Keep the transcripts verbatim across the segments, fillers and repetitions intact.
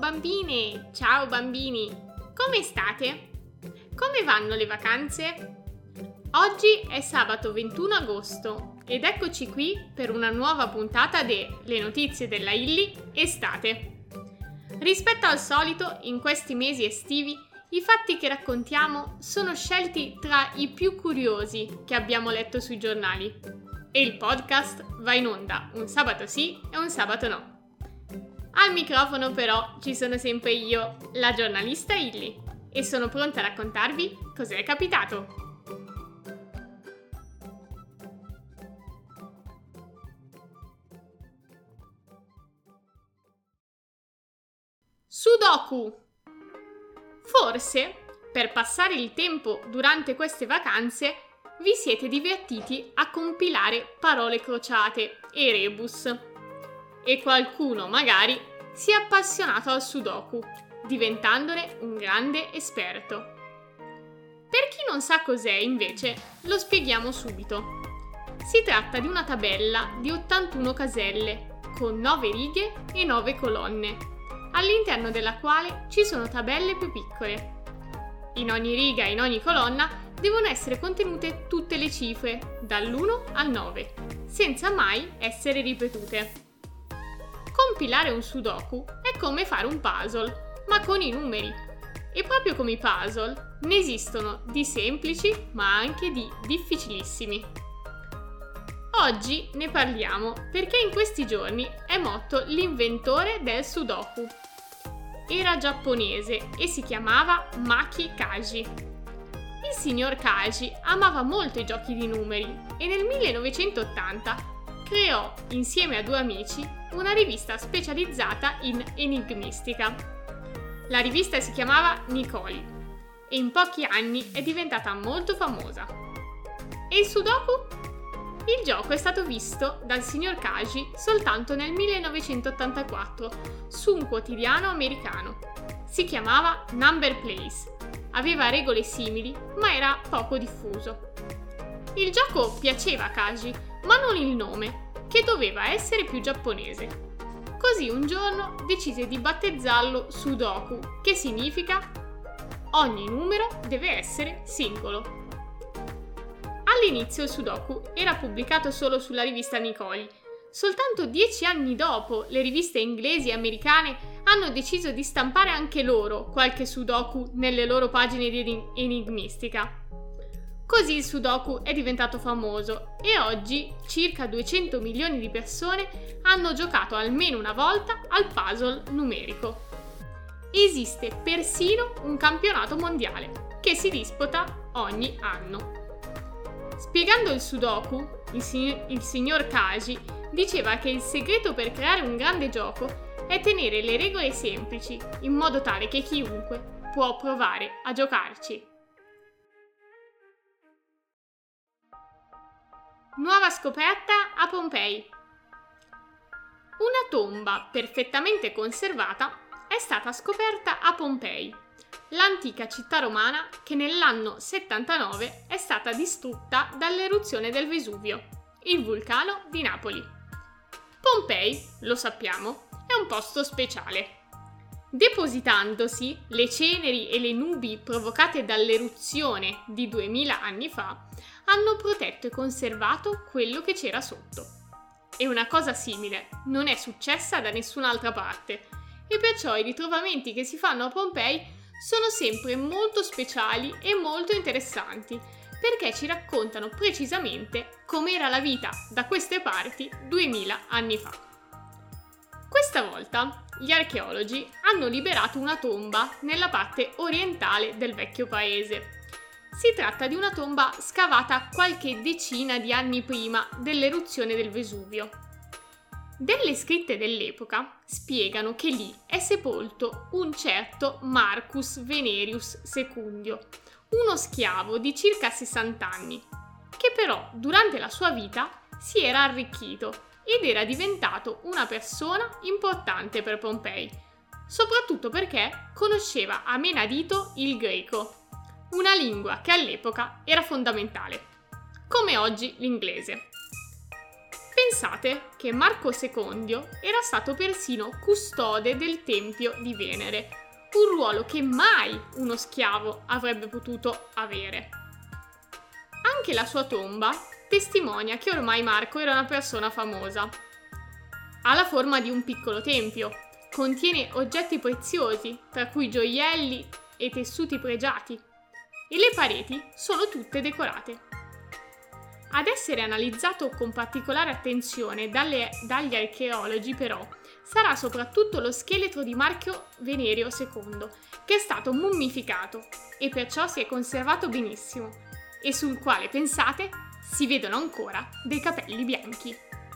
bambine! Ciao bambini! Come state? Come vanno le vacanze? Oggi è sabato ventuno agosto ed eccoci qui per una nuova puntata de Le notizie della Illy estate. Rispetto al solito, in questi mesi estivi, i fatti che raccontiamo sono scelti tra i più curiosi che abbiamo letto sui giornali. E il podcast va in onda un sabato sì e un sabato no. Al microfono però ci sono sempre io, la giornalista Illy, e sono pronta a raccontarvi cos'è capitato. Sudoku! Forse, per passare il tempo durante queste vacanze, vi siete divertiti a compilare parole crociate e rebus. E qualcuno, magari, si è appassionato al Sudoku, diventandone un grande esperto. Per chi non sa cos'è, invece, lo spieghiamo subito. Si tratta di una tabella di ottantuno caselle, con nove righe e nove colonne, all'interno della quale ci sono tabelle più piccole. In ogni riga e in ogni colonna devono essere contenute tutte le cifre, dall'uno al nove, senza mai essere ripetute. Compilare un Sudoku è come fare un puzzle, ma con i numeri. E proprio come i puzzle, ne esistono di semplici, ma anche di difficilissimi. Oggi ne parliamo perché in questi giorni è morto l'inventore del Sudoku. Era giapponese e si chiamava Maki Kaji. Il signor Kaji amava molto i giochi di numeri e nel millenovecentottanta creò, insieme a due amici, una rivista specializzata in enigmistica. La rivista si chiamava Nicoli e in pochi anni è diventata molto famosa. E il Sudoku? Il gioco è stato visto dal signor Kaji soltanto nel millenovecentottantaquattro su un quotidiano americano. Si chiamava Number Place. Aveva regole simili, ma era poco diffuso. Il gioco piaceva a Kaji, ma non il nome, che doveva essere più giapponese. Così un giorno decise di battezzarlo Sudoku, che significa ogni numero deve essere singolo. All'inizio il Sudoku era pubblicato solo sulla rivista Nicoli. Soltanto dieci anni dopo le riviste inglesi e americane hanno deciso di stampare anche loro qualche Sudoku nelle loro pagine di enigmistica. Così il Sudoku è diventato famoso e oggi circa duecento milioni di persone hanno giocato almeno una volta al puzzle numerico. Esiste persino un campionato mondiale che si disputa ogni anno. Spiegando il Sudoku, il, sig- il signor Kaji diceva che il segreto per creare un grande gioco è tenere le regole semplici, in modo tale che chiunque può provare a giocarci. Nuova scoperta a Pompei. Una tomba perfettamente conservata è stata scoperta a Pompei, l'antica città romana che nell'anno settantanove è stata distrutta dall'eruzione del Vesuvio, il vulcano di Napoli. Pompei, lo sappiamo, è un posto speciale. Depositandosi le ceneri e le nubi provocate dall'eruzione di duemila anni fa, hanno protetto e conservato quello che c'era sotto. E una cosa simile non è successa da nessun'altra parte, e perciò i ritrovamenti che si fanno a Pompei sono sempre molto speciali e molto interessanti, perché ci raccontano precisamente com'era la vita da queste parti duemila anni fa. Questa volta gli archeologi hanno liberato una tomba nella parte orientale del vecchio paese. Si tratta di una tomba scavata qualche decina di anni prima dell'eruzione del Vesuvio. Delle scritte dell'epoca spiegano che lì è sepolto un certo Marcus Venerius Secundio, uno schiavo di circa sessanta anni, che però durante la sua vita si era arricchito ed era diventato una persona importante per Pompei, soprattutto perché conosceva a menadito il greco, una lingua che all'epoca era fondamentale, come oggi l'inglese. Pensate che Marco secondo era stato persino custode del Tempio di Venere, un ruolo che mai uno schiavo avrebbe potuto avere. Anche la sua tomba testimonia che ormai Marco era una persona famosa. Ha la forma di un piccolo tempio, contiene oggetti preziosi, tra cui gioielli e tessuti pregiati, e le pareti sono tutte decorate. Ad essere analizzato con particolare attenzione dalle, dagli archeologi, però, sarà soprattutto lo scheletro di Marco Venerio secondo, che è stato mummificato e perciò si è conservato benissimo, e sul quale, pensate, si vedono ancora dei capelli bianchi.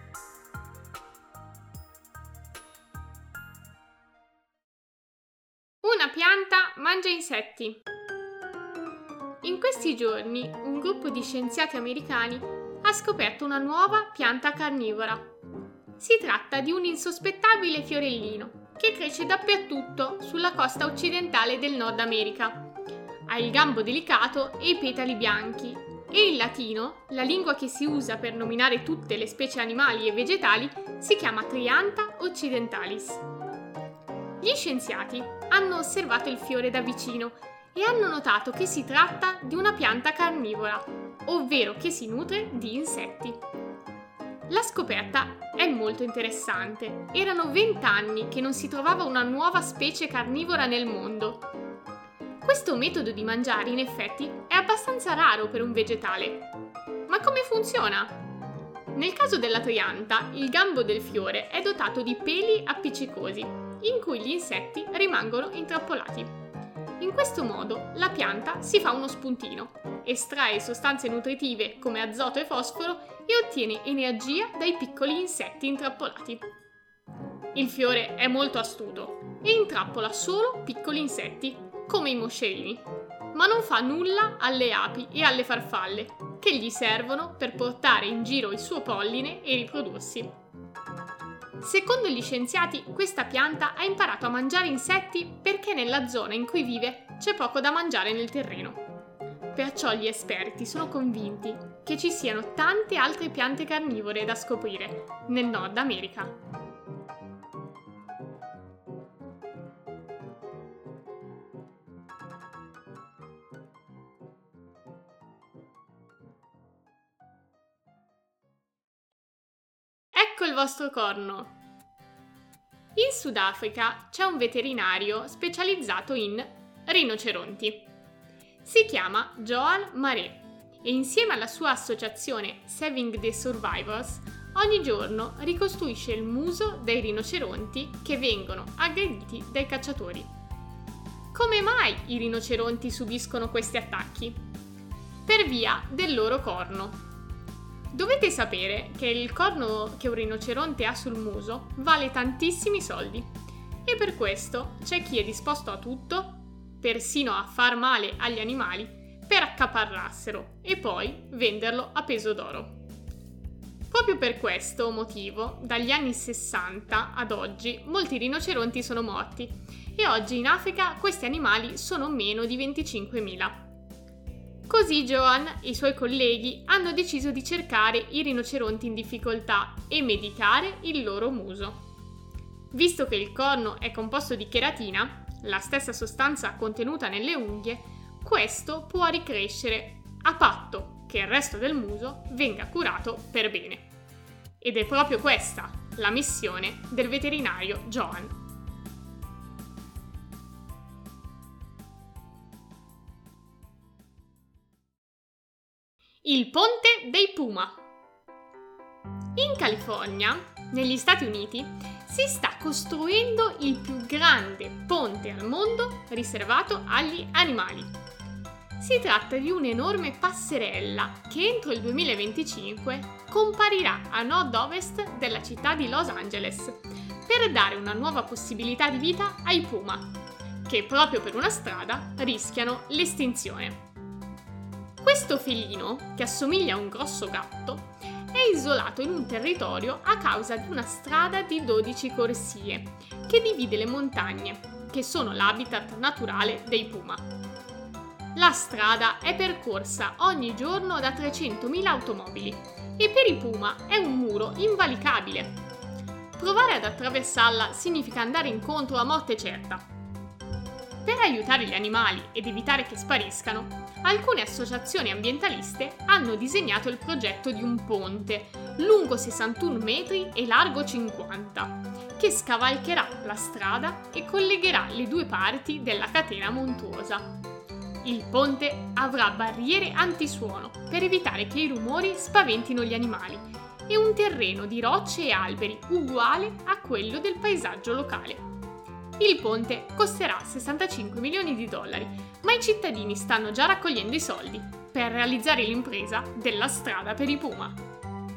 Una pianta mangia insetti. In questi giorni un gruppo di scienziati americani ha scoperto una nuova pianta carnivora. Si tratta di un insospettabile fiorellino che cresce dappertutto sulla costa occidentale del Nord America. Ha il gambo delicato e i petali bianchi e in latino, la lingua che si usa per nominare tutte le specie animali e vegetali, si chiama Triantha occidentalis. Gli scienziati hanno osservato il fiore da vicino e hanno notato che si tratta di una pianta carnivora, ovvero che si nutre di insetti. La scoperta è molto interessante. Erano vent'anni che non si trovava una nuova specie carnivora nel mondo. Questo metodo di mangiare, in effetti, è abbastanza raro per un vegetale. Ma come funziona? Nel caso della trianta, il gambo del fiore è dotato di peli appiccicosi, in cui gli insetti rimangono intrappolati. In questo modo la pianta si fa uno spuntino, estrae sostanze nutritive come azoto e fosforo e ottiene energia dai piccoli insetti intrappolati. Il fiore è molto astuto e intrappola solo piccoli insetti, come i moscerini, ma non fa nulla alle api e alle farfalle, che gli servono per portare in giro il suo polline e riprodursi. Secondo gli scienziati, questa pianta ha imparato a mangiare insetti perché nella zona in cui vive c'è poco da mangiare nel terreno. Perciò gli esperti sono convinti che ci siano tante altre piante carnivore da scoprire nel Nord America. Ecco il vostro corno! In Sudafrica c'è un veterinario specializzato in rinoceronti. Si chiama Joan Maree e insieme alla sua associazione Saving the Survivors ogni giorno ricostruisce il muso dei rinoceronti che vengono aggrediti dai cacciatori. Come mai i rinoceronti subiscono questi attacchi? Per via del loro corno. Dovete sapere che il corno che un rinoceronte ha sul muso vale tantissimi soldi e per questo c'è chi è disposto a tutto, persino a far male agli animali, per accaparrarselo e poi venderlo a peso d'oro. Proprio per questo motivo, dagli anni sessanta ad oggi, molti rinoceronti sono morti e oggi in Africa questi animali sono meno di venticinquemila. Così Joan e i suoi colleghi hanno deciso di cercare i rinoceronti in difficoltà e medicare il loro muso. Visto che il corno è composto di cheratina, la stessa sostanza contenuta nelle unghie, questo può ricrescere a patto che il resto del muso venga curato per bene. Ed è proprio questa la missione del veterinario Joan. Il ponte dei puma. In California, negli Stati Uniti, si sta costruendo il più grande ponte al mondo riservato agli animali. Si tratta di un'enorme passerella che entro il duemilaventicinque comparirà a nord-ovest della città di Los Angeles per dare una nuova possibilità di vita ai puma, che proprio per una strada rischiano l'estinzione. Questo felino, che assomiglia a un grosso gatto, è isolato in un territorio a causa di una strada di dodici corsie che divide le montagne, che sono l'habitat naturale dei puma. La strada è percorsa ogni giorno da trecentomila automobili e per i puma è un muro invalicabile. Provare ad attraversarla significa andare incontro a morte certa. Per aiutare gli animali ed evitare che spariscano, alcune associazioni ambientaliste hanno disegnato il progetto di un ponte lungo sessantuno metri e largo cinquanta, che scavalcherà la strada e collegherà le due parti della catena montuosa. Il ponte avrà barriere antisuono per evitare che i rumori spaventino gli animali e un terreno di rocce e alberi uguale a quello del paesaggio locale. Il ponte costerà sessantacinque milioni di dollari, ma i cittadini stanno già raccogliendo i soldi per realizzare l'impresa della strada per i puma.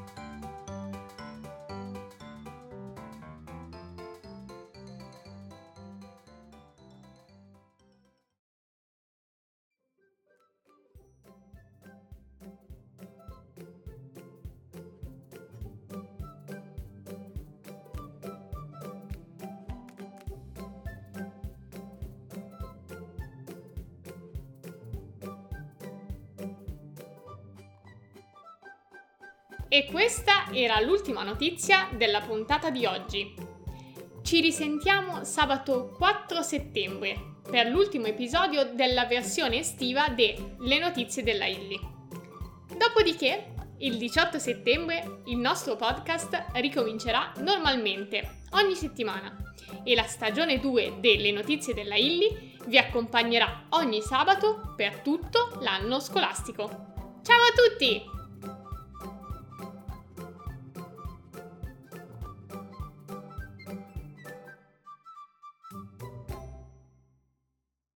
E questa era l'ultima notizia della puntata di oggi. Ci risentiamo sabato quattro settembre per l'ultimo episodio della versione estiva de Le notizie della Illy. Dopodiché, il diciotto settembre, il nostro podcast ricomincerà normalmente ogni settimana e la stagione due delle notizie della Illy vi accompagnerà ogni sabato per tutto l'anno scolastico. Ciao a tutti!